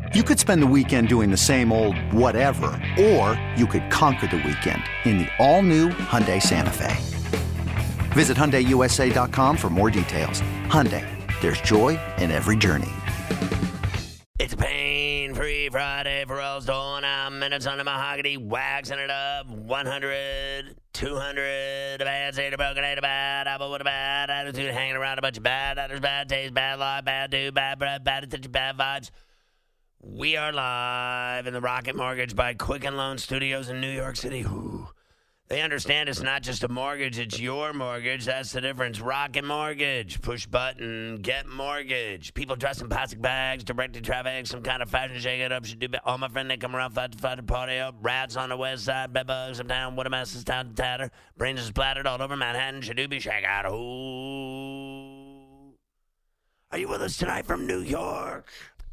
You could spend the weekend doing the same old whatever, or you could conquer the weekend in the all-new Hyundai Santa Fe. Visit HyundaiUSA.com for more details. Hyundai, there's joy in every journey. It's a pain-free Friday. Pharrell's doling out minutes on the mahogany, waxing it up. 100, 200, a bad state, a broken eight, a bad apple with a bad attitude, hanging around a bunch of bad actors, bad taste, bad life, bad dude, bad breath, bad attention, bad vibes. We are live in the Rocket Mortgage by Quicken Loan Studios in New York City. Ooh. They understand it's not just a mortgage, it's your mortgage. That's the difference. Rocket Mortgage. Push button, get mortgage. People dressed in plastic bags, directed traffic, some kind of fashion shake it up. Should do all my friend, they come around, fight to party up. Rats on the west side, bedbugs uptown. What a mess, is town to tatter. Brains are splattered all over Manhattan. Should do be shake out. Ooh. Are you with us tonight from New York?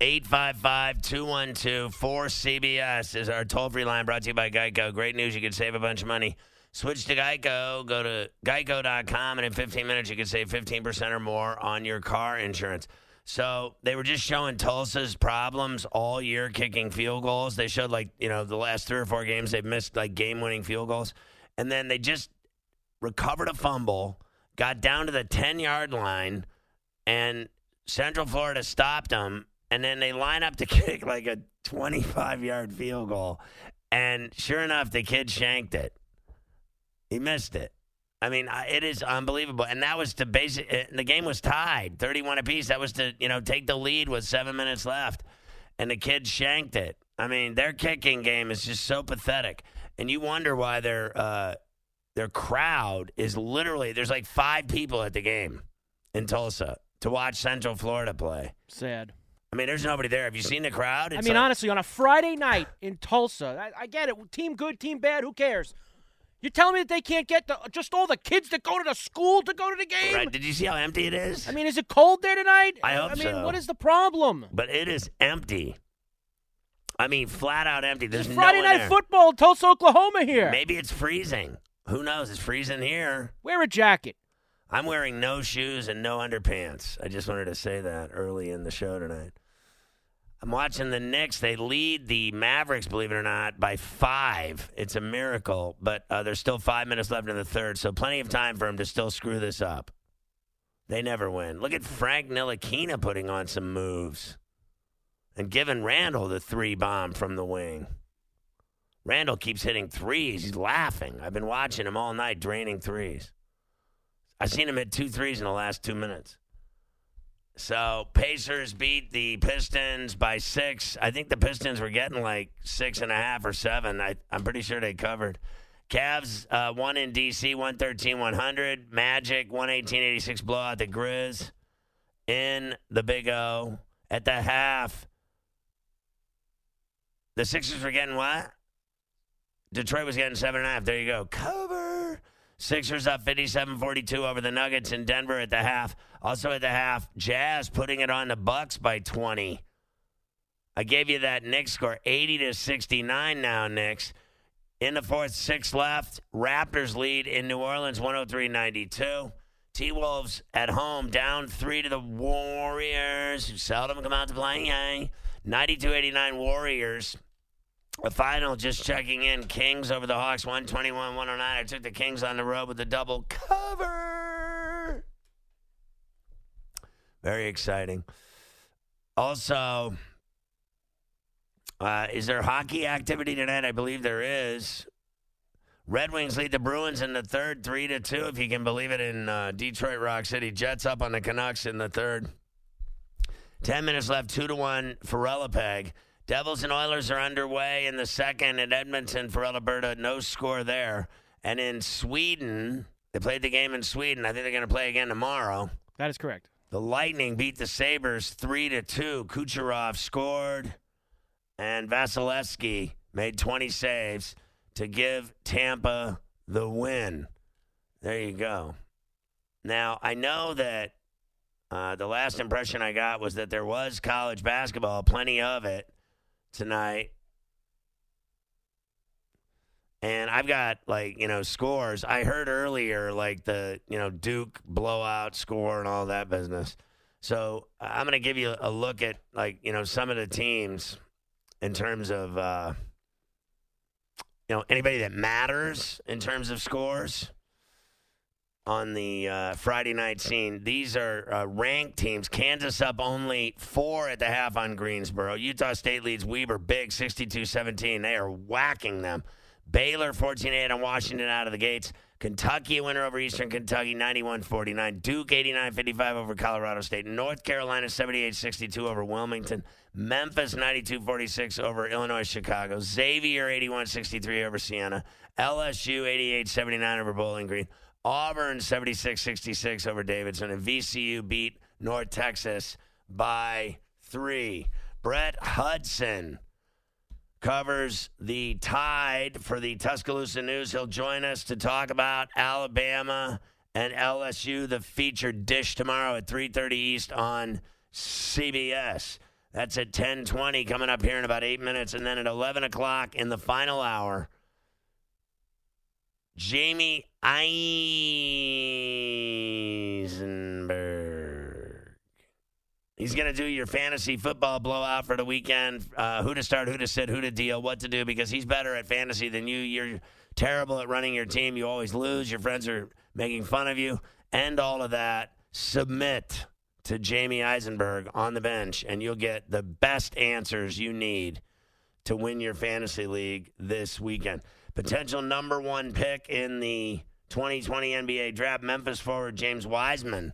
855-212-4CBS is our toll-free line, brought to you by Geico. Great news, you can save a bunch of money. Switch to Geico. Go to geico.com, and in 15 minutes, you can save 15% or more on your car insurance. So they were just showing Tulsa's problems all year kicking field goals. They showed, the last 3 or 4 games, they've missed, game-winning field goals. And then they just recovered a fumble, got down to the 10-yard line, and Central Florida stopped them. And then they line up to kick a 25-yard field goal. And sure enough, the kid shanked it. He missed it. I mean, it is unbelievable. And that was the game was tied, 31 apiece. That was to, take the lead with 7 minutes left. And the kid shanked it. I mean, their kicking game is just so pathetic. And you wonder why their crowd is literally, there's 5 people at the game in Tulsa to watch Central Florida play. Sad. I mean, there's nobody there. Have you seen the crowd? Honestly, on a Friday night in Tulsa, I get it. Team good, team bad, who cares? You're telling me that they can't get just all the kids that go to the school to go to the game? Right. Did you see how empty it is? I mean, is it cold there tonight? I hope so. What is the problem? But it is empty. I mean, flat out empty. There's it's Friday no one night there. Football in Tulsa, Oklahoma here. Maybe it's freezing. Who knows? It's freezing here. Wear a jacket. I'm wearing no shoes and no underpants. I just wanted to say that early in the show tonight. I'm watching the Knicks. They lead the Mavericks, believe it or not, by 5. It's a miracle, but there's still 5 minutes left in the third, so plenty of time for them to still screw this up. They never win. Look at Frank Ntilikina putting on some moves and giving Randall the 3 bomb from the wing. Randall keeps hitting threes. He's laughing. I've been watching him all night draining threes. I've seen him hit 2 threes in the last 2 minutes. So Pacers beat the Pistons by 6. I think the Pistons were getting 6.5 or 7. I'm pretty sure they covered. Cavs won in D.C. 113-100. Magic 118-86 blowout the Grizz in the Big O. At the half, the Sixers were getting what? Detroit was getting 7.5. There you go. Cover. Sixers up 57-42 over the Nuggets in Denver at the half. Also at the half, Jazz putting it on the Bucks by 20. I gave you that Knicks score, 80-69 now, Knicks. In the fourth, 6 left. Raptors lead in New Orleans, 103-92. T-Wolves at home, down 3 to the Warriors, who seldom come out to play. 92-89 Warriors. The final, just checking in, Kings over the Hawks, 121-109. I took the Kings on the road with a double cover. Very exciting. Also, is there hockey activity tonight? I believe there is. Red Wings lead the Bruins in the third, 3-2, if you can believe it, in Detroit Rock City. Jets up on the Canucks in the third. 10 minutes left, 2-1 for Relapeg. Devils and Oilers are underway in the second at Edmonton for Alberta. No score there. And in Sweden, they played the game in Sweden. I think they're going to play again tomorrow. That is correct. The Lightning beat the Sabres 3-2. Kucherov scored, and Vasilevsky made 20 saves to give Tampa the win. There you go. Now, I know that the last impression I got was that there was college basketball, plenty of it, tonight. And I've got, scores. I heard earlier, the, Duke blowout score and all that business. So I'm going to give you a look at, some of the teams. in terms of anybody that matters in terms of scores on the Friday night scene. These are ranked teams. Kansas up only 4 at the half on Greensboro. Utah State leads Weber big, 62-17. They are whacking them. Baylor 14-8 on Washington out of the gates. Kentucky a winner over Eastern Kentucky, 91-49. Duke 89-55 over Colorado State. North Carolina 78-62 over Wilmington. Memphis 92-46 over Illinois Chicago. Xavier 81-63 over Siena. LSU 88-79 over Bowling Green. Auburn 76-66 over Davidson. And VCU beat North Texas by 3. Brett Hudson covers the Tide for the Tuscaloosa News. He'll join us to talk about Alabama and LSU, the featured dish tomorrow at 3:30 East on CBS. That's at 10:20 coming up here in about 8 minutes. And then at 11 o'clock in the final hour, Jamie Eisenberg. He's going to do your fantasy football blowout for the weekend. Who to start, who to sit, who to deal, what to do, because he's better at fantasy than you. You're terrible at running your team. You always lose. Your friends are making fun of you. And all of that. Submit to Jamie Eisenberg on the bench, and you'll get the best answers you need to win your fantasy league this weekend. Potential number 1 pick in the 2020 NBA draft, Memphis forward James Wiseman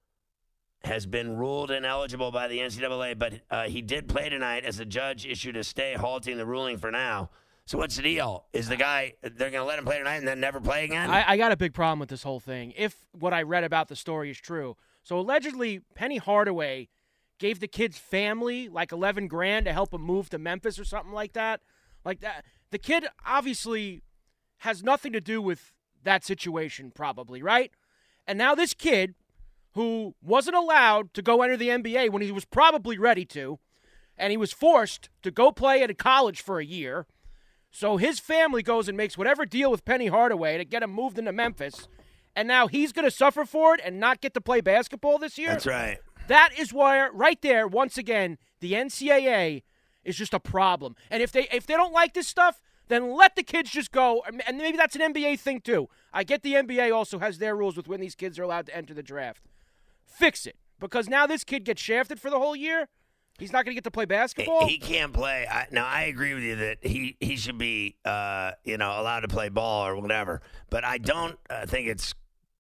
has been ruled ineligible by the NCAA, but he did play tonight as the judge issued a stay halting the ruling for now. So what's the deal? Is the guy, they're going to let him play tonight and then never play again? I got a big problem with this whole thing, if what I read about the story is true. So allegedly, Penny Hardaway gave the kid's family like $11,000 to help him move to Memphis or something like that. Like that. The kid obviously has nothing to do with that situation, probably, right? And now this kid, who wasn't allowed to go enter the NBA when he was probably ready to, and he was forced to go play at a college for a year. So his family goes and makes whatever deal with Penny Hardaway to get him moved into Memphis, and now he's going to suffer for it and not get to play basketball this year? That's right. That is why, right there, once again, the NCAA is just a problem. And if they don't like this stuff, then let the kids just go. And maybe that's an NBA thing too. I get the NBA also has their rules with when these kids are allowed to enter the draft. Fix it. Because now this kid gets shafted for the whole year. He's not going to get to play basketball. He can't play. Now, I agree with you that he should be allowed to play ball or whatever. But I don't think it's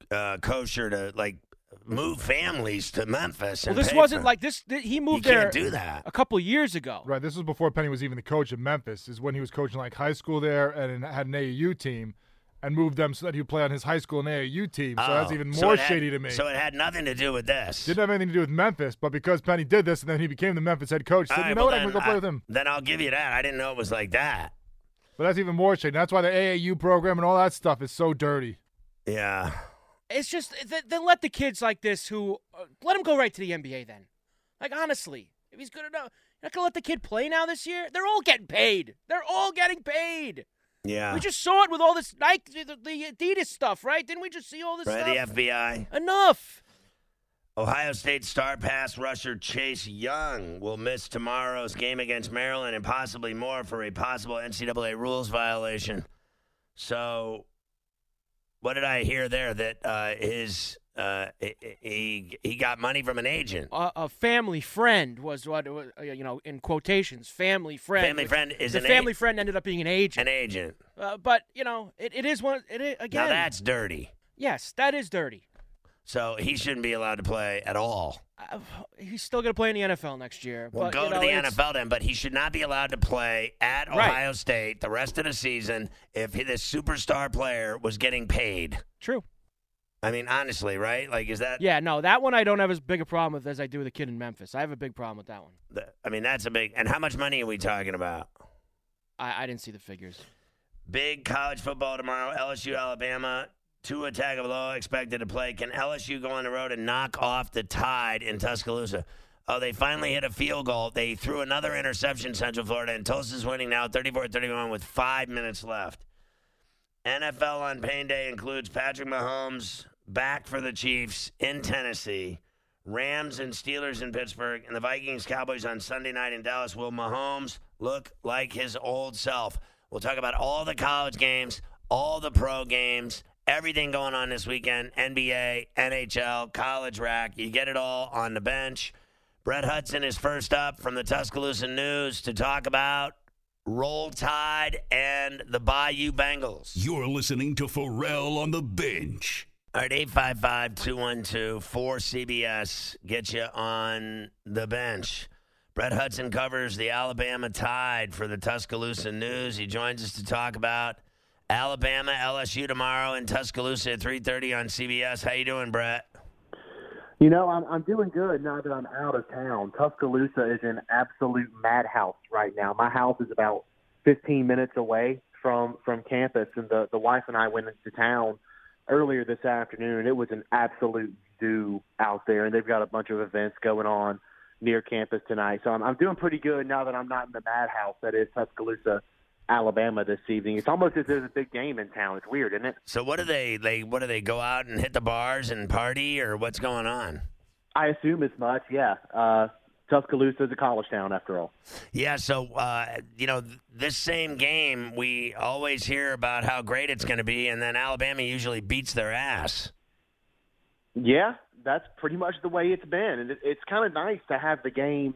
kosher to, move families to Memphis. Well, this wasn't like this. He moved there. You can't do that. A couple years ago. Right. This was before Penny was even the coach of Memphis. Is when he was coaching high school there and had an AAU team. And moved them so that he would play on his high school and AAU team. So that's even more shady to me. So it had nothing to do with this. Didn't have anything to do with Memphis, but because Penny did this and then he became the Memphis head coach, said, I'm going to go play with him. Then I'll give you that. I didn't know it was like that. But that's even more shady. That's why the AAU program and all that stuff is so dirty. Yeah. It's just, then let the kids like this who, let him go right to the NBA then. Honestly, if he's good enough, you're not going to let the kid play now this year? They're all getting paid. They're all getting paid. Yeah. We just saw it with all this Nike, the Adidas stuff, right? Didn't we just see all this stuff? Right, the FBI. Enough. Ohio State star pass rusher Chase Young will miss tomorrow's game against Maryland and possibly more for a possible NCAA rules violation. So, what did I hear there? That he got money from an agent. A family friend was what in quotations. Family friend. Family friend is the family friend ended up being an agent. An agent. But it is one. It is, again. Now that's dirty. Yes, that is dirty. So he shouldn't be allowed to play at all. He's still going to play in the NFL next year. Well, go to the NFL then, but he should not be allowed to play at Ohio State the rest of the season if this superstar player was getting paid. True. I mean, honestly, right? Is that... Yeah, no, that one I don't have as big a problem with as I do with the kid in Memphis. I have a big problem with that one. That's a big... And how much money are we talking about? I didn't see the figures. Big college football tomorrow. LSU, Alabama. Tua Tagovailoa expected to play. Can LSU go on the road and knock off the Tide in Tuscaloosa? Oh, they finally hit a field goal. They threw another interception, Central Florida, and Tulsa's winning now 34-31 with 5 minutes left. NFL on Pain Day includes Patrick Mahomes back for the Chiefs in Tennessee. Rams and Steelers in Pittsburgh, and the Vikings-Cowboys on Sunday night in Dallas. Will Mahomes look like his old self? We'll talk about all the college games, all the pro games, everything going on this weekend, NBA, NHL, college rack. You get it all on the bench. Brett Hudson is first up from the Tuscaloosa News to talk about Roll Tide and the Bayou Bengals. You're listening to Pharrell on the Bench. All right, 855-212-4CBS. Get you on the bench. Brett Hudson covers the Alabama Tide for the Tuscaloosa News. He joins us to talk about Alabama, LSU tomorrow in Tuscaloosa at 3:30 on CBS. How you doing, Brett? You know, I'm doing good now that I'm out of town. Tuscaloosa is an absolute madhouse right now. My house is about 15 minutes away from campus, and the wife and I went into town earlier this afternoon. It was an absolute zoo out there, and they've got a bunch of events going on near campus tonight. So I'm doing pretty good now that I'm not in the madhouse that is Tuscaloosa, Alabama this evening. It's almost as if there's a big game in town. It's weird, isn't it? So what do they go out and hit the bars and party, or what's going on? I assume as much, yeah. Tuscaloosa is a college town after all. Yeah, so, this same game, we always hear about how great it's going to be, and then Alabama usually beats their ass. Yeah, that's pretty much the way it's been. And it's kind of nice to have the game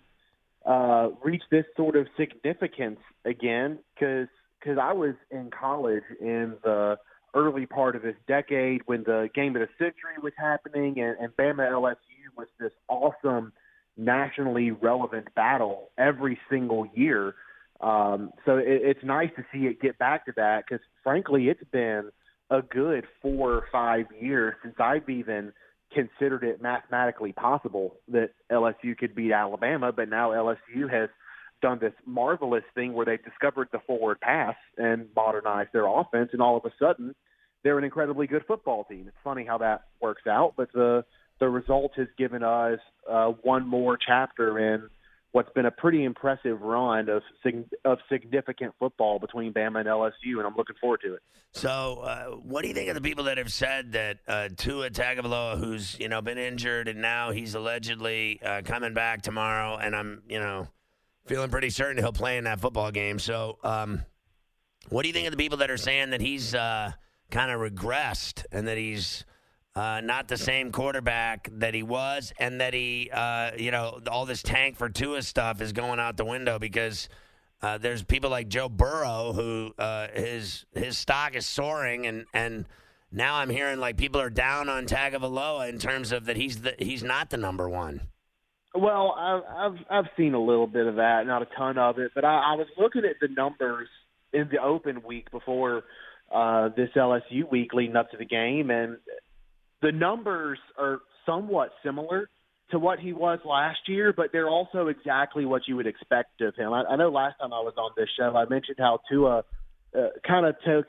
reach this sort of significance again, because I was in college in the early part of this decade when the game of the century was happening, and Bama LSU was this awesome nationally relevant battle every single year. So it's nice to see it get back to that, because frankly, it's been a good 4 or 5 years since I've even considered it mathematically possible that LSU could beat Alabama, but now LSU has done this marvelous thing where they've discovered the forward pass and modernized their offense, and all of a sudden they're an incredibly good football team. It's funny how that works out, but the result has given us one more chapter in what's been a pretty impressive run of significant football between Bama and LSU, and I'm looking forward to it. So what do you think of the people that have said that Tua Tagovailoa, who's been injured and now he's allegedly coming back tomorrow, and I'm feeling pretty certain he'll play in that football game. So what do you think of the people that are saying that he's kind of regressed and that he's not the same quarterback that he was, and that he, all this tank for Tua stuff is going out the window because there's people like Joe Burrow who his stock is soaring, and now I'm hearing like people are down on Tagovailoa in terms of that he's not the number one. Well, I've seen a little bit of that, not a ton of it, but I was looking at the numbers in the open week before this LSU week leading up to the game, and the numbers are somewhat similar to what he was last year, but they're also exactly what you would expect of him. I know last time I was on this show, I mentioned how Tua kind of took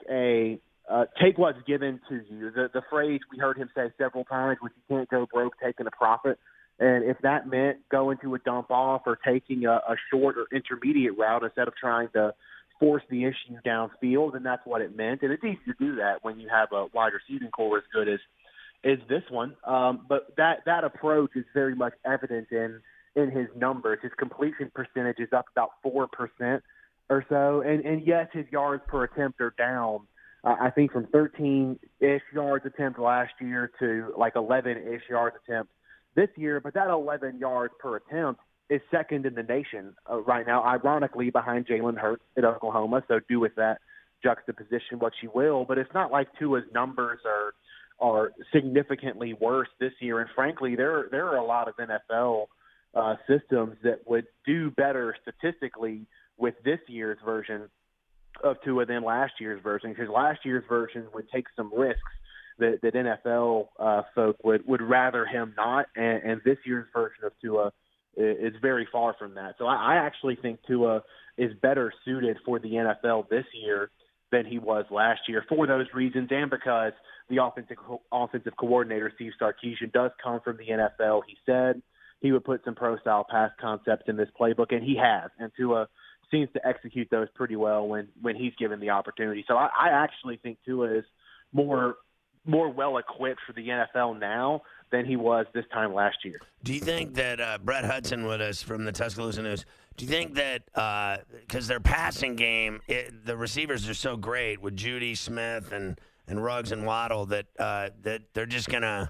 take what's given to you. The phrase we heard him say several times was, you can't go broke taking a profit. And if that meant going to a dump off or taking a short or intermediate route instead of trying to force the issue downfield, then that's what it meant. And it's easy to do that when you have a wide receiving core as good as this one. But that approach is very much evident in his numbers. His completion percentage is up about 4% or so. And yes, his yards per attempt are down, I think from 13-ish yards attempt last year to like 11-ish yards attempt this year. But that 11 yards per attempt is second in the nation right now, ironically behind Jalen Hurts at Oklahoma. So do with that juxtaposition what you will. But it's not like Tua's numbers are significantly worse this year. And frankly, there are a lot of NFL systems that would do better statistically with this year's version of Tua than last year's version, because last year's version would take some risks that NFL folk would rather him not, and this year's version of Tua is very far from that. So I actually think Tua is better suited for the NFL this year than he was last year for those reasons, and because the offensive coordinator, Steve Sarkisian, does come from the NFL. He said he would put some pro-style pass concepts in this playbook, and he has. And Tua seems to execute those pretty well when he's given the opportunity. So I actually think Tua is more well-equipped for the NFL now than he was this time last year. Do you think that Brett Hudson with us from the Tuscaloosa News, do you think that because their passing game, the receivers are so great with Judy, Smith, and Ruggs and Waddle that they're just going to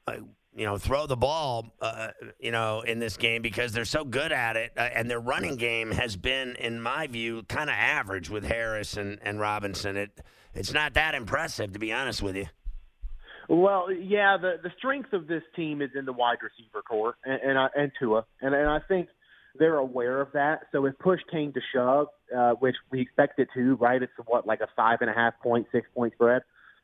throw the ball, in this game because they're so good at it. And their running game has been, in my view, kind of average with Harris and Robinson. It's not that impressive, to be honest with you. Well, yeah, the strength of this team is in the wide receiver core and Tua, and I think they're aware of that. So if push came to shove, which we expect it to, right? It's like a 5.5 point, 6 point spread.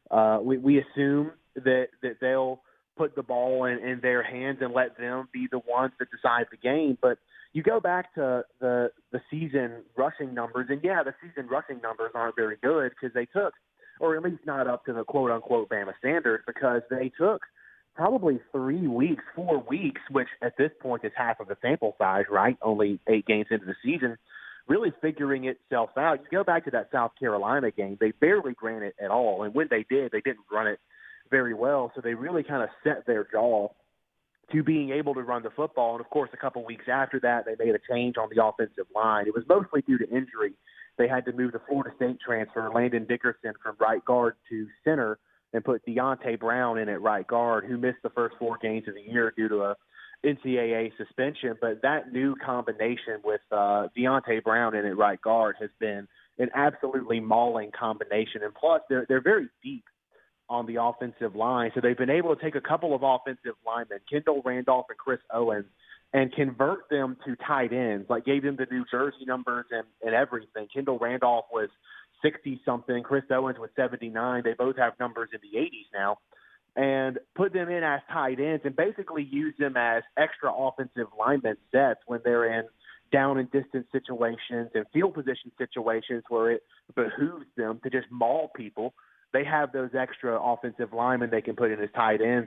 We assume that they'll put the ball in their hands and let them be the ones that decide the game. But you go back to the season rushing numbers, and yeah, the season rushing numbers aren't very good because they took, or at least not up to the quote-unquote Bama standard, because they took probably 4 weeks, which at this point is half of the sample size, right? Only 8 games into the season, really figuring itself out. You go back to that South Carolina game, they barely ran it at all, and when they did, they didn't run it very well, so they really kind of set their jaw to being able to run the football. And, of course, a couple weeks after that, they made a change on the offensive line. It was mostly due to injury. They had to move the Florida State transfer, Landon Dickerson, from right guard to center and put Deonte Brown in at right guard, who missed the first 4 games of the year due to a NCAA suspension. But that new combination with Deonte Brown in at right guard has been an absolutely mauling combination. And plus, they're very deep on the offensive line. So they've been able to take a couple of offensive linemen, Kendall Randolph and Chris Owens, and convert them to tight ends, like gave them the New Jersey numbers and everything. Kendall Randolph was 60-something. Chris Owens was 79. They both have numbers in the 80s now. And put them in as tight ends and basically use them as extra offensive lineman sets when they're in down and distance situations and field position situations where it behooves them to just maul people. They have those extra offensive linemen they can put in as tight ends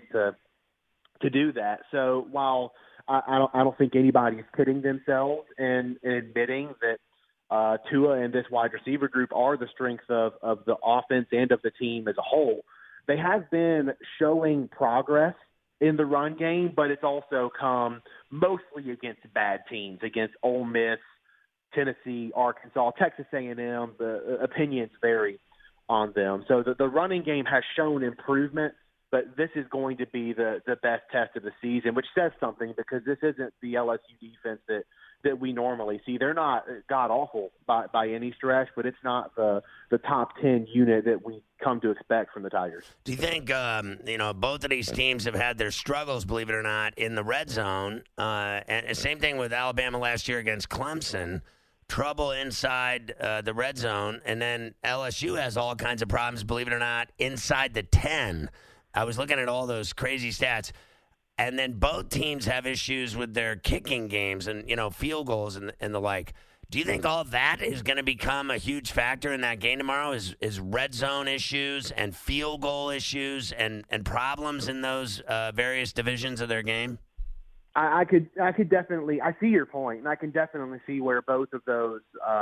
to do that. So while I don't think anybody's kidding themselves in admitting that Tua and this wide receiver group are the strength of the offense and of the team as a whole, they have been showing progress in the run game, but it's also come mostly against bad teams, against Ole Miss, Tennessee, Arkansas, Texas A&M. The opinions vary on them. So the running game has shown improvement, but this is going to be the best test of the season, which says something because this isn't the LSU defense that we normally see. They're not god-awful by any stretch, but it's not the top 10 unit that we come to expect from the Tigers. Do you think, both of these teams have had their struggles, believe it or not, in the red zone? And same thing with Alabama last year against Clemson. Trouble inside the red zone, and then LSU has all kinds of problems, believe it or not, inside the 10. I was looking at all those crazy stats. And then both teams have issues with their kicking games and, field goals and the like. Do you think all that is going to become a huge factor in that game tomorrow? Is red zone issues and field goal issues and problems in those various divisions of their game? I could definitely. I see your point, and I can definitely see where both of those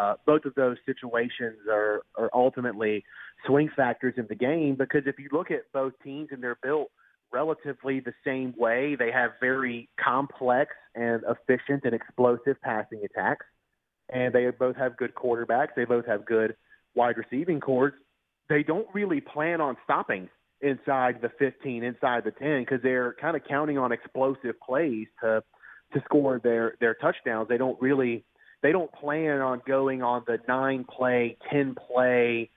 situations are ultimately swing factors in the game. Because if you look at both teams and they're built relatively the same way, they have very complex and efficient and explosive passing attacks, and they both have good quarterbacks. They both have good wide receiving cores. They don't really plan on stopping inside the 15, inside the 10, because they're kind of counting on explosive plays to score their touchdowns. They don't plan on going on the 9-play, 10-play,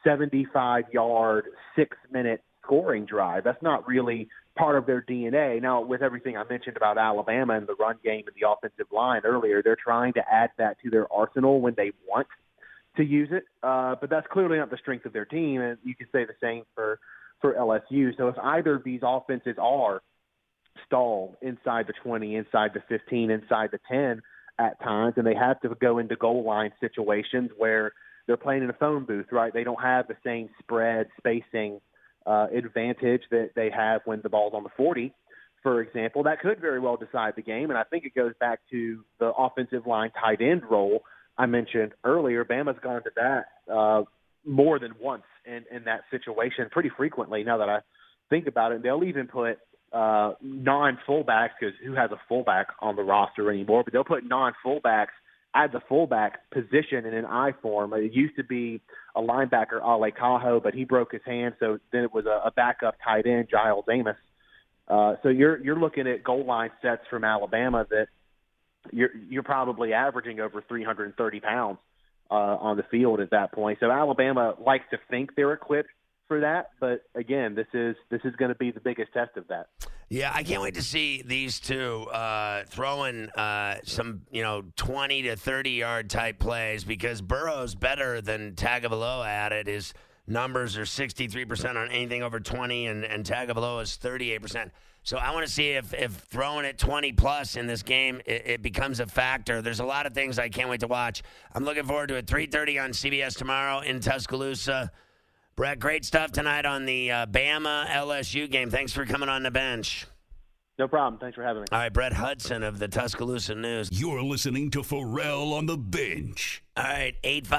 75-yard, 6-minute scoring drive. That's not really part of their DNA. Now, with everything I mentioned about Alabama and the run game and the offensive line earlier, they're trying to add that to their arsenal when they want to use it. But that's clearly not the strength of their team, and you can say the same for LSU. So if either of these offenses are stalled inside the 20, inside the 15, inside the 10 at times, and they have to go into goal line situations where they're playing in a phone booth, right? They don't have the same spread spacing advantage that they have when the ball's on the 40, for example. That could very well decide the game, and I think it goes back to the offensive line tight end role I mentioned earlier. Bama's gone to that more than once in that situation, pretty frequently now that I think about it. They'll even put non-fullbacks, because who has a fullback on the roster anymore? But they'll put non-fullbacks at the fullback position in an I form. It used to be a linebacker, Ale Cajo, but he broke his hand, so then it was a backup tight end, Giles Amos. So you're looking at goal line sets from Alabama that you're probably averaging over 330 pounds on the field at that point. So Alabama likes to think they're equipped for that, but again, this is going to be the biggest test of that. Yeah, I can't wait to see these two throwing some 20 to 30-yard type plays, because Burrow's better than Tagovailoa at it. His numbers are 63% on anything over 20, and Tagovailoa is 38%. So I want to see if throwing it 20-plus in this game, it becomes a factor. There's a lot of things I can't wait to watch. I'm looking forward to it. 3:30 on CBS tomorrow in Tuscaloosa. Brett, great stuff tonight on the Bama-LSU game. Thanks for coming on the bench. No problem. Thanks for having me. All right, Brett Hudson of the Tuscaloosa News. You're listening to Pharrell on the Bench. All right,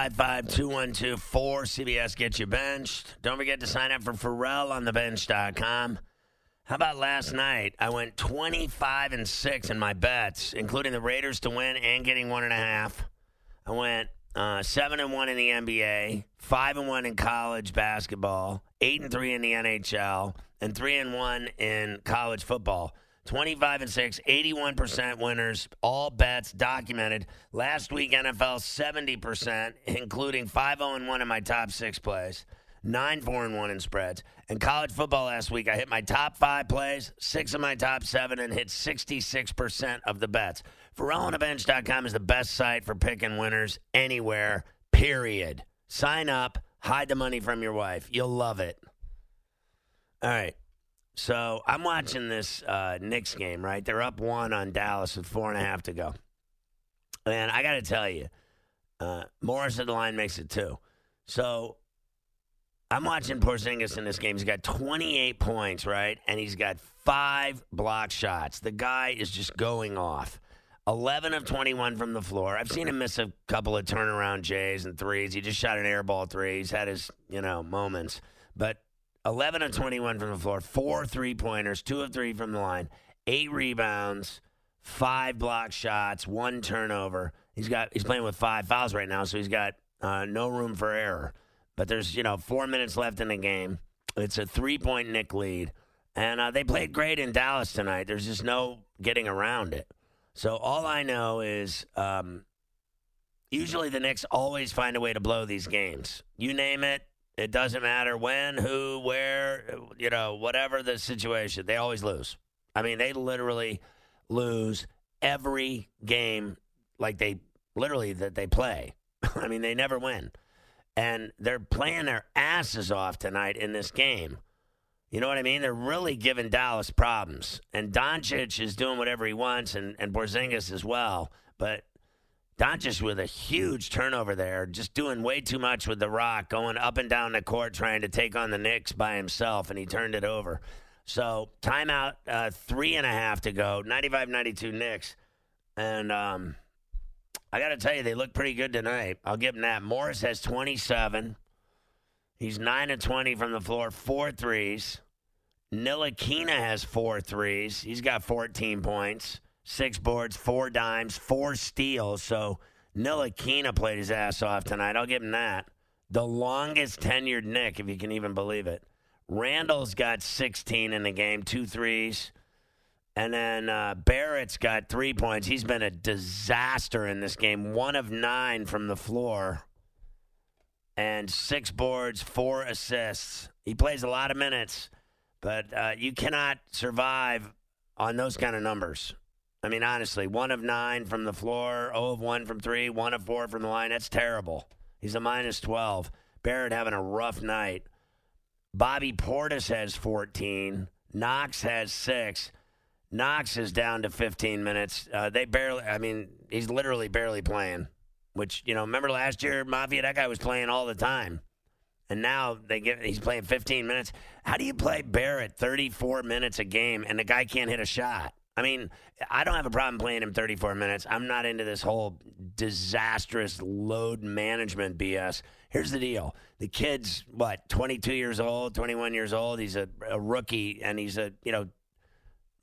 855-212-4CBS gets you benched. Don't forget to sign up for PharrellOnTheBench.com. How about last night? I went 25-6 in my bets, including the Raiders to win and getting 1.5. I went 7-1 in the NBA, 5-1 in college basketball, 8-3 in the NHL, and 3-1 in college football. 25-6, 81% winners, all bets documented. Last week, NFL 70%, including 5-0-1 in my top 6 plays, 9-4-1 in spreads. And college football last week, I hit my top 5 plays, 6 of my top 7, and hit 66% of the bets. PharrellOnTheBench.com is the best site for picking winners anywhere, period. Sign up, hide the money from your wife. You'll love it. All right. So I'm watching this Knicks game, right? They're up 1 on Dallas with 4.5 to go. And I got to tell you, Morris at the line makes it 2. So I'm watching Porzingis in this game. He's got 28 points, right? And he's got 5 block shots. The guy is just going off. 11 of 21 from the floor. I've seen him miss a couple of turnaround J's and threes. He just shot an air ball 3. He's had his, moments. But 11 of 21 from the floor, 4 3-pointers, 2 of 3 from the line, 8 rebounds, 5 block shots, 1 turnover. He's playing with 5 fouls right now, so he's got no room for error. But there's 4 minutes left in the game. It's a 3-point Knick lead, and they played great in Dallas tonight. There's just no getting around it. So all I know is usually the Knicks always find a way to blow these games. You name it. It doesn't matter when, who, where, whatever the situation. They always lose. I mean, they literally lose every game that they play. I mean, they never win. And they're playing their asses off tonight in this game. You know what I mean? They're really giving Dallas problems. And Doncic is doing whatever he wants, and Porzingis as well. But Doncic with a huge turnover there, just doing way too much with the rock, going up and down the court trying to take on the Knicks by himself, and he turned it over. So timeout, 3.5 to go, 95-92 Knicks. And I got to tell you, they look pretty good tonight. I'll give them that. Morris has 27. He's 9 of 20 from the floor, 4 threes. Ntilikina has 4 threes. He's got 14 points. 6 boards, 4 dimes, 4 steals. So Ntilikina played his ass off tonight. I'll give him that. The longest tenured Knick, if you can even believe it. Randall's got 16 in the game, 2 threes. And then Barrett's got 3 points. He's been a disaster in this game. 1 of 9 from the floor. And 6 boards, 4 assists. He plays a lot of minutes. But you cannot survive on those kind of numbers. I mean, honestly, 1 of 9 from the floor, 0 of 1 from 3, 1 of 4 from the line. That's terrible. He's a minus 12. Barrett having a rough night. Bobby Portis has 14. Knox has 6. Knox is down to 15 minutes. He's literally barely playing. Which, remember last year, Mafia, that guy was playing all the time. And now he's playing 15 minutes. How do you play Barrett 34 minutes a game and the guy can't hit a shot? I mean, I don't have a problem playing him 34 minutes. I'm not into this whole disastrous load management BS. Here's the deal. The kid's, 22 years old, 21 years old. He's a rookie, and he's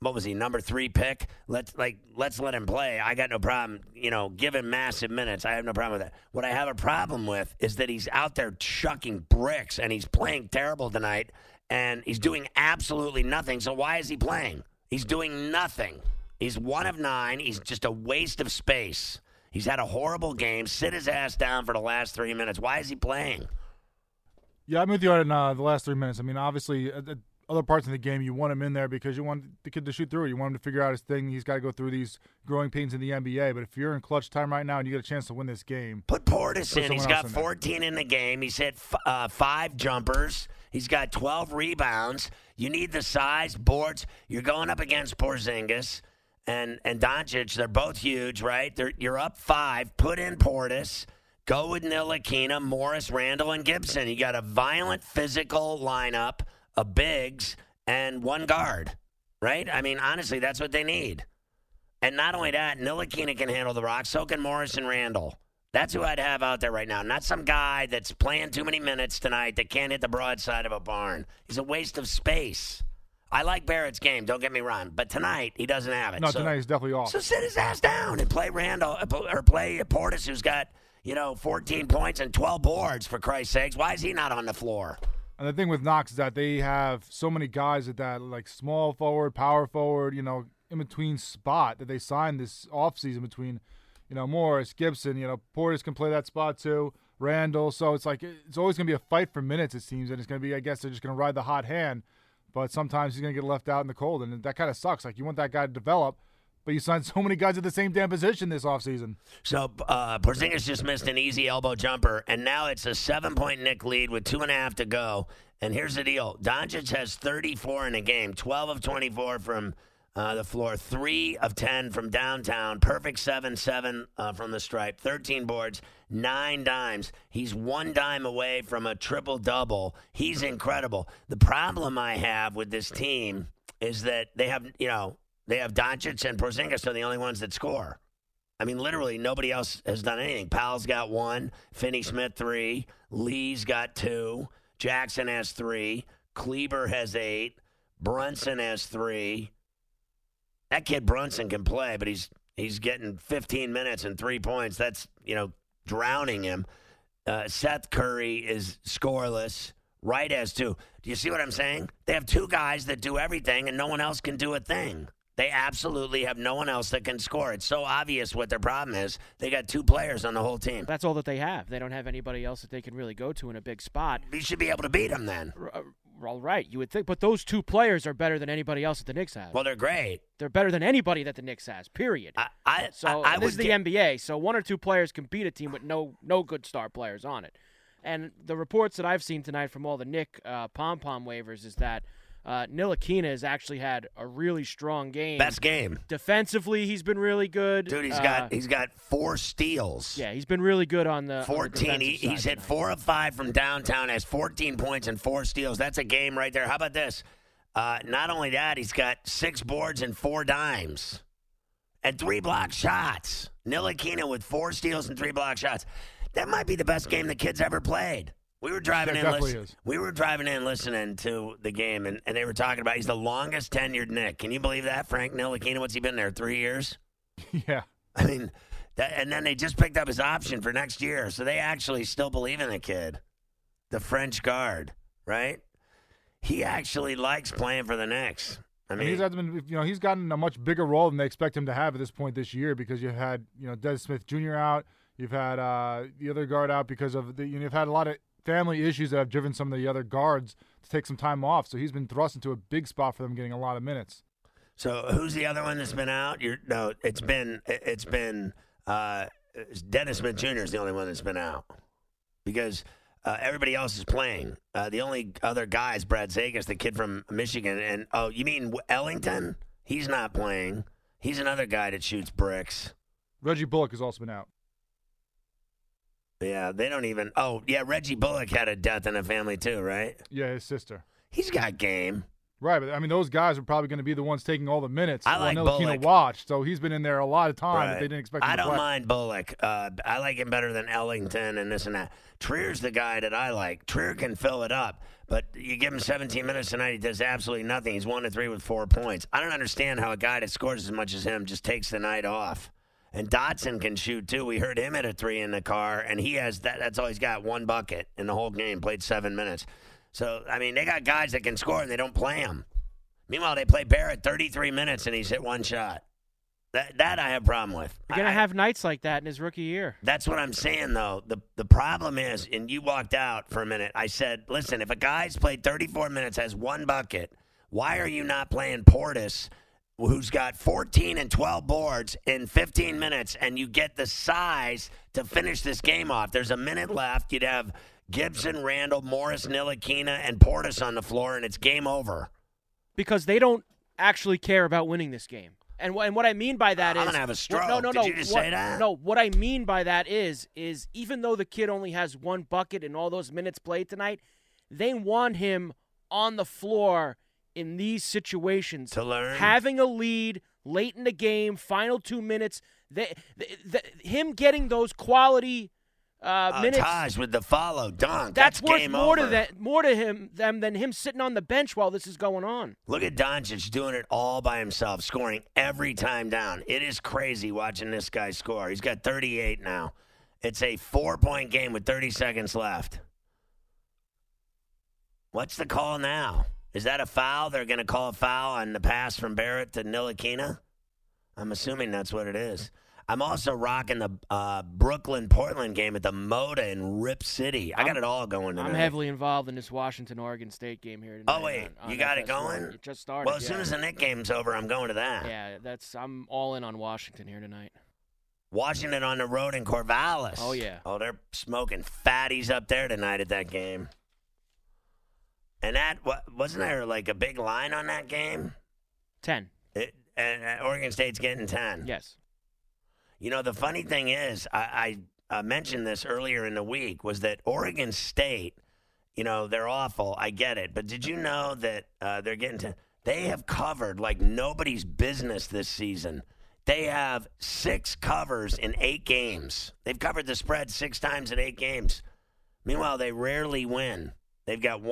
what was he, number 3 pick? Let's let him play. I got no problem, give him massive minutes. I have no problem with that. What I have a problem with is that he's out there chucking bricks, and he's playing terrible tonight, and he's doing absolutely nothing. So why is he playing? He's doing nothing. He's 1 of 9. He's just a waste of space. He's had a horrible game. Sit his ass down for the last 3 minutes. Why is he playing? Yeah, I'm with you on the last 3 minutes. I mean, obviously, other parts of the game, you want him in there because you want the kid to shoot through. You want him to figure out his thing. He's got to go through these growing pains in the NBA. But if you're in clutch time right now and you get a chance to win this game, put Portis in. He's got 14 in the game. He's hit 5 jumpers. He's got 12 rebounds. You need the size, boards. You're going up against Porzingis and Doncic. They're both huge, right? You're up 5. Put in Portis. Go with Ntilikina, Morris, Randall, and Gibson. You got a violent, physical lineup of bigs and 1 guard, right? I mean, honestly, that's what they need. And not only that, Ntilikina can handle the rock. So can Morris and Randall. That's who I'd have out there right now. Not some guy that's playing too many minutes tonight that can't hit the broadside of a barn. He's a waste of space. I like Barrett's game, don't get me wrong, but tonight he doesn't have it. No, tonight he's definitely off. So sit his ass down and play Randall or play Portis, who's got 14 points and 12 boards, for Christ's sakes. Why is he not on the floor? And the thing with Knox is that they have so many guys at that like small forward, power forward, in between spot that they signed this offseason between, Morris, Gibson, Portis can play that spot too, Randall. So it's like it's always going to be a fight for minutes, it seems, and it's going to be, I guess they're just going to ride the hot hand. But sometimes he's going to get left out in the cold, and that kind of sucks. Like you want that guy to develop, but you signed so many guys at the same damn position this offseason. So Porzingis just missed an easy elbow jumper, and now it's a 7-point Knick lead with 2.5 to go. And here's the deal. Doncic has 34 in a game, 12 of 24 from the floor, 3 of 10 from downtown, perfect 7-7 from the stripe, 13 boards, 9 dimes. He's 1 dime away from a triple-double. He's incredible. The problem I have with this team is that they have, they have Doncic and Porzingis are the only ones that score. I mean, literally, nobody else has done anything. Powell's got 1, Finney-Smith 3, Lee's got 2, Jackson has 3, Kleber has 8, Brunson has 3. That kid Brunson can play, but he's getting 15 minutes and 3 points. That's, drowning him. Seth Curry is scoreless. Wright has 2. Do you see what I'm saying? They have 2 guys that do everything, and no one else can do a thing. They absolutely have no one else that can score. It's so obvious what their problem is. They got 2 players on the whole team. That's all that they have. They don't have anybody else that they can really go to in a big spot. You should be able to beat them then. All right, you would think. But those 2 players are better than anybody else that the Knicks have. Well, they're great. They're better than anybody that the Knicks has, period. This is the NBA, so 1 or 2 players can beat a team with no good star players on it. And the reports that I've seen tonight from all the Knick pom-pom waivers is that Ntilikina has actually had a really strong game. Best game. Defensively, he's been really good. Dude, he's got 4 steals. Yeah, he's been really good on the 14. He's hit 4 of 5 from downtown, has 14 points and 4 steals. That's a game right there. How about this? Not only that, he's got 6 boards and 4 dimes and 3 block shots. Ntilikina with 4 steals and 3 block shots. That might be the best game the kid's ever played. We were driving in listening to the game, and they were talking about he's the longest tenured Knick. Can you believe that, Frank Ntilikina? What's he been there, 3 years? Yeah. I mean, and then they just picked up his option for next year, so they actually still believe in the kid, the French guard, right? He actually likes playing for the Knicks. I mean, he's gotten a much bigger role than they expect him to have at this point this year because you've had Des Smith Jr. out, you've had the other guard out because of you've had a lot of family issues that have driven some of the other guards to take some time off. So he's been thrust into a big spot for them, getting a lot of minutes. So who's the other one that's been out? It's been Dennis Smith Jr. is the only one that's been out because everybody else is playing. The only other guy is Brad Zegas, the kid from Michigan. And you mean Ellington? He's not playing. He's another guy that shoots bricks. Reggie Bullock has also been out. Yeah, they don't even. Oh, yeah, Reggie Bullock had a death in the family too, right? Yeah, his sister. He's got game. Right, but I mean, those guys are probably going to be the ones taking all the minutes. I like Ntilikina Bullock. watched, so he's been in there a lot of time Right. that they didn't expect him I to don't play. mind Bullock. I like him better than Ellington and this and that. Trier's the guy that I like. Trier can fill it up, but you give him 17 minutes tonight, he does absolutely nothing. He's 1-3 with 4 points. I don't understand how a guy that scores as much as him just takes the night off. And Dotson can shoot, too. We heard him at a 3 in the car, and he has that's all he's got, 1 bucket in the whole game, played 7 minutes. So, I mean, they got guys that can score, and they don't play him. Meanwhile, they play Barrett 33 minutes, and he's hit 1 shot. That I have a problem with. You're going to have nights like that in his rookie year. That's what I'm saying, though. The problem is, and you walked out for a minute, I said, listen, if a guy's played 34 minutes, has 1 bucket, why are you not playing Portis, who's got 14 and 12 boards in 15 minutes, and you get the size to finish this game off? There's a minute left. You'd have Gibson, Randall, Morris, Ntilikina, and Portis on the floor, and it's game over. Because they don't actually care about winning this game. And what I mean by that is... I'm going to have a stroke. No. Did you just say that? No, what I mean by that is even though the kid only has 1 bucket in all those minutes played tonight, they want him on the floor in these situations. To learn. Having a lead late in the game, final 2 minutes, him getting those quality minutes. Taj with the follow dunk. That's worth game more over. to them than him sitting on the bench while this is going on. Look at Doncic doing it all by himself, scoring every time down. It is crazy watching this guy score. He's got 38 now. It's a 4-point game with 30 seconds left. What's the call now? Is that a foul? They're going to call a foul on the pass from Barrett to Ntilikina? I'm assuming that's what it is. I'm also rocking the Brooklyn-Portland game at the Moda in Rip City. I got it all going tonight. I'm heavily involved in this Washington-Oregon State game here tonight. Oh, wait. You got it going? It just started. Well, as soon as the Knicks game's over, I'm going to that. Yeah, I'm all in on Washington here tonight. Washington on the road in Corvallis. Oh, yeah. Oh, they're smoking fatties up there tonight at that game. And wasn't there like a big line on that game? 10. And Oregon State's getting 10. Yes. You know, the funny thing is, I mentioned this earlier in the week, was that Oregon State, you know, they're awful. I get it. But did you know that they're getting 10? They have covered like nobody's business this season. They have 6 covers in 8 games. They've covered the spread 6 times in 8 games. Meanwhile, they rarely win. They've got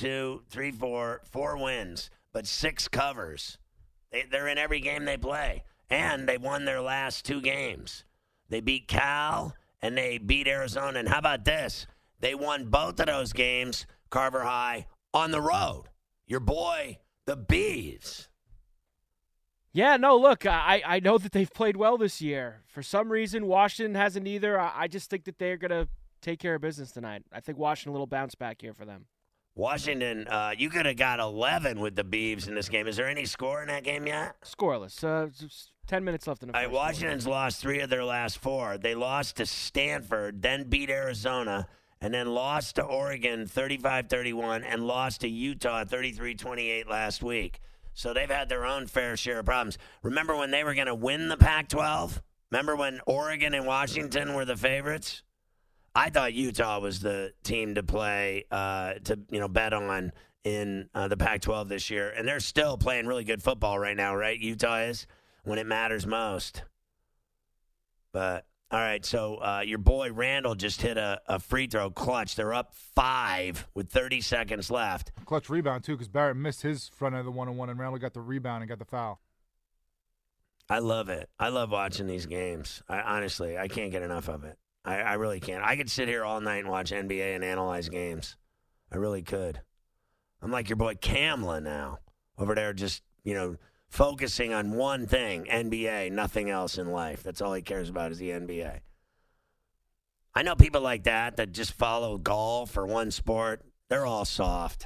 4 wins, but 6 covers. They're in every game they play. And they won their last 2 games. They beat Cal and they beat Arizona. And how about this? They won both of those games, Carver High, on the road. Your boy, the Bees. Yeah, no, look, I know that they've played well this year. For some reason, Washington hasn't either. I just think that they're going to take care of business tonight. I think Washington a little bounce back here for them. Washington, you could have got 11 with the Beavs in this game. Is there any score in that game yet? Scoreless. 10 minutes left in the first. All right, Washington's lost 3 of their last 4. They lost to Stanford, then beat Arizona, and then lost to Oregon 35-31, and lost to Utah 33-28 last week. So they've had their own fair share of problems. Remember when they were going to win the Pac-12? Remember when Oregon and Washington were the favorites? I thought Utah was the team to play, bet on in the Pac-12 this year. And they're still playing really good football right now, right? Utah is, when it matters most. But, all right, so your boy Randall just hit a free throw clutch. They're up 5 with 30 seconds left. Clutch rebound, too, because Barrett missed his front end of the one-on-one, and Randall got the rebound and got the foul. I love it. I love watching these games. Honestly, I can't get enough of it. I really can't. I could sit here all night and watch NBA and analyze games. I really could. I'm like your boy Kamla now, over there just, focusing on one thing, NBA, nothing else in life. That's all he cares about is the NBA. I know people like that just follow golf or one sport. They're all soft.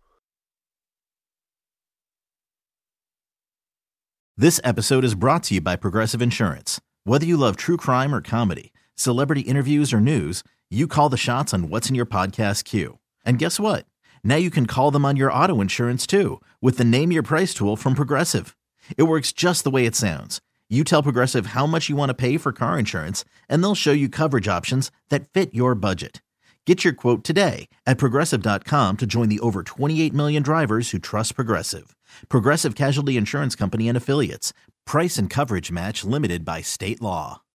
This episode is brought to you by Progressive Insurance. Whether you love true crime or comedy, celebrity interviews or news, you call the shots on what's in your podcast queue. And guess what? Now you can call them on your auto insurance too with the Name Your Price tool from Progressive. It works just the way it sounds. You tell Progressive how much you want to pay for car insurance, and they'll show you coverage options that fit your budget. Get your quote today at Progressive.com to join the over 28 million drivers who trust Progressive. Progressive Casualty Insurance Company and Affiliates. Price and coverage match limited by state law.